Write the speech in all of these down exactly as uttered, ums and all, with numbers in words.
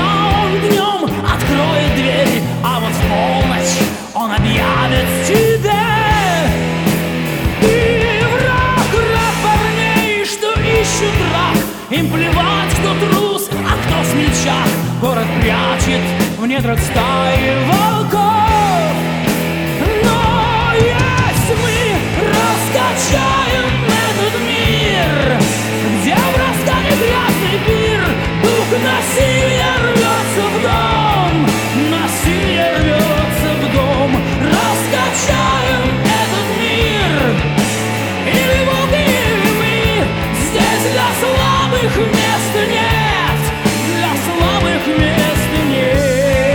он днем откроет дверь, а вот в полночь он объявит тебе. Ты враг, враг парней, что ищут драк. Им плевать, кто трус, а кто смельчак. Город прячет в недрах стаи волков. Но если мы раскачаем этот мир, где врастает грязный пир, дух насилия рвется в дом, насилие рвется в дом. Раскачаем этот мир, или волки, или мы. Здесь для слабых места нет, для слабых места нет.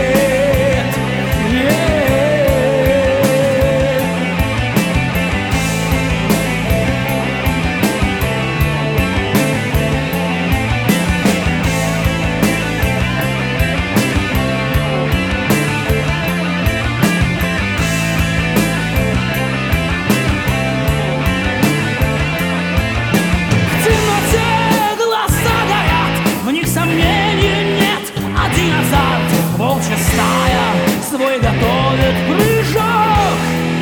Волчья стая свой готовит прыжок.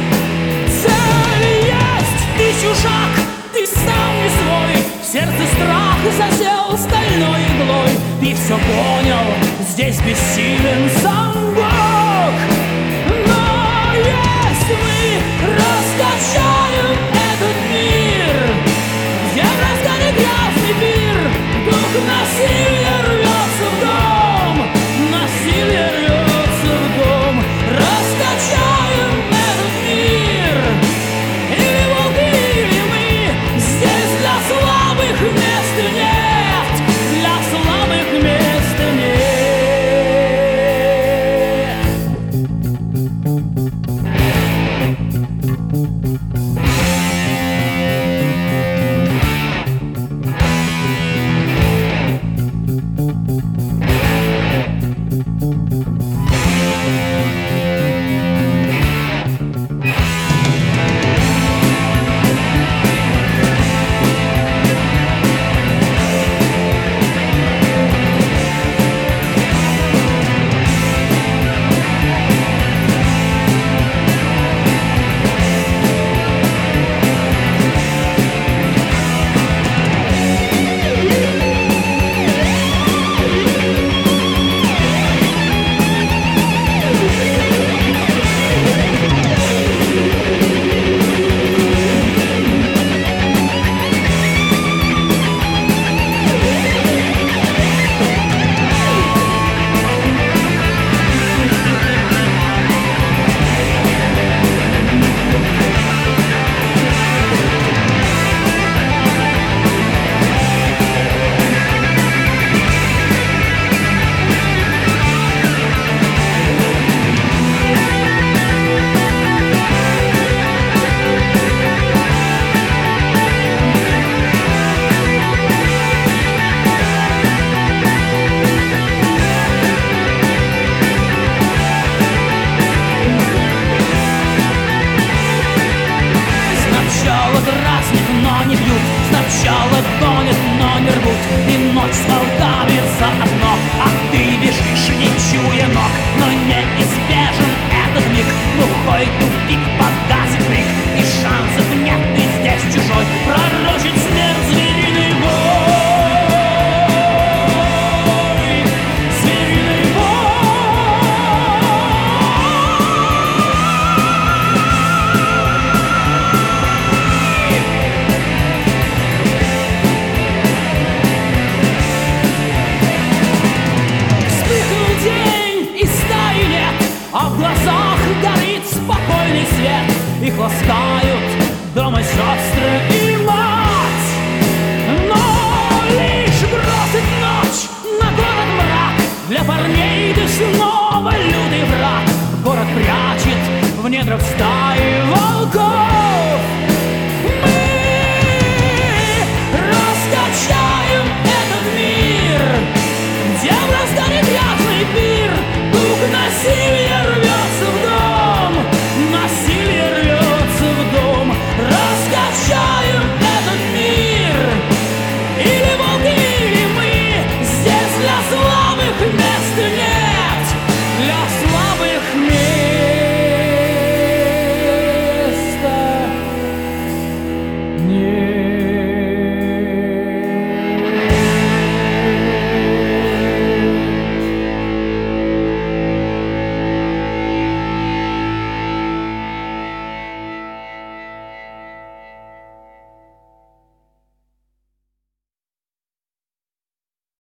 Цель есть, ты чужак, ты сам не свой. В сердце страх засел стальной иглой. Ты все понял, здесь бессилен сам Бог. Но если мы раскачаем этот мир, где раскалит грязный пир, дух насилия рвется в дом, насилие рвется в дом. Раскачаем этот мир, или волки, или мы. Здесь для слабых места нет, для слабых места нет. Сначала гонят, но не рвут, и ночь с волками заодно. А ты бежишь, не чуя ног, но неизбежен этот миг. Глухой тупик, погасит крик, и шансов нет, ты здесь чужой. Пророчит смерть звериный бой, звериный бой. А в глазах горит спокойный свет, их ласкают дома сестры и мать. Но лишь бросит ночь на город мрак, для парней ты снова лютый враг. Город прячет в недрах стаи